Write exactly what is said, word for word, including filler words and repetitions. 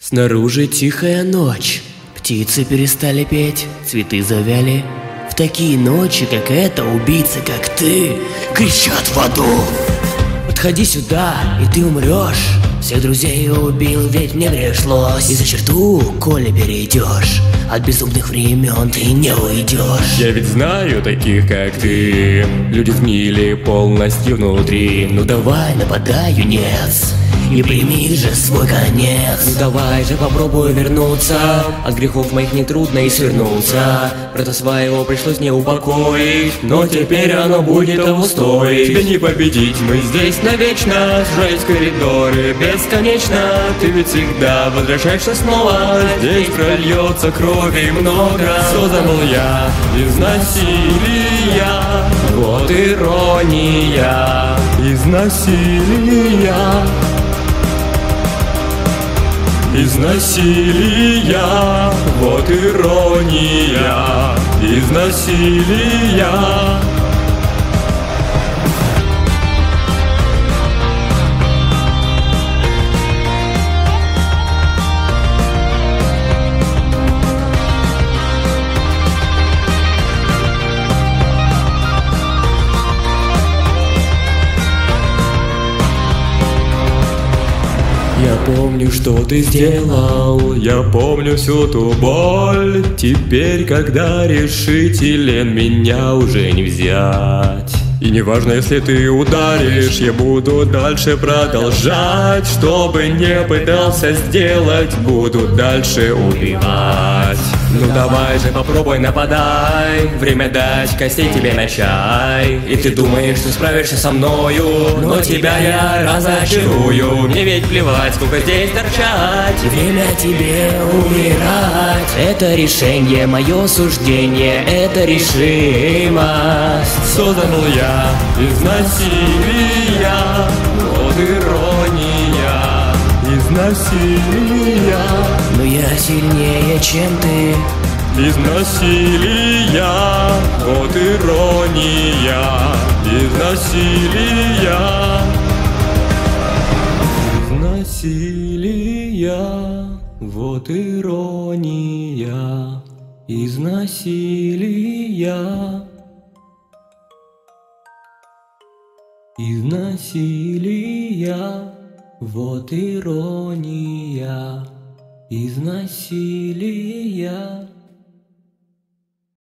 Снаружи тихая ночь, птицы перестали петь, цветы завяли. В такие ночи, как эта, убийцы, как ты, кричат в аду. Подходи сюда, и ты умрешь. Всех друзей убил, ведь мне пришлось. И за черту, коли перейдешь, от безумных времен ты не уйдешь. Я ведь знаю таких, как ты. Люди сгнили полностью внутри. Ну давай, нападай, юнец, и прими же свой конец. Ну давай же попробуй вернуться. От грехов моих нетрудно и свернуться. Брата своего пришлось не упокоить, но теперь оно будет того стоить. Тебя не победить, мы здесь навечно. Сжались в коридоры бесконечно. Ты ведь всегда возвращаешься снова. Здесь прольется крови много. Создан был я из насилия. Вот ирония из насилия. Из насилия, вот ирония, из насилия. Я помню, что ты сделал, я помню всю ту боль. Теперь, когда решителен, меня уже не взять. И неважно, если ты ударишь, я буду дальше продолжать. Что бы не пытался сделать, буду дальше убивать. Ну давай же попробуй нападай, время дать костей тебе на чай. И ты думаешь, что справишься со мною, но тебя я разочарую. Мне ведь плевать, сколько здесь торчать. Время тебе умирать. Это решение, мое суждение, это решимость. Создан был я из насилия, вот ирония из насилия. Но я сильнее, чем ты. Из насилия, вот ирония из насилия. Из насилия, вот ирония из насилия. Из насилия, вот ирония из насилия.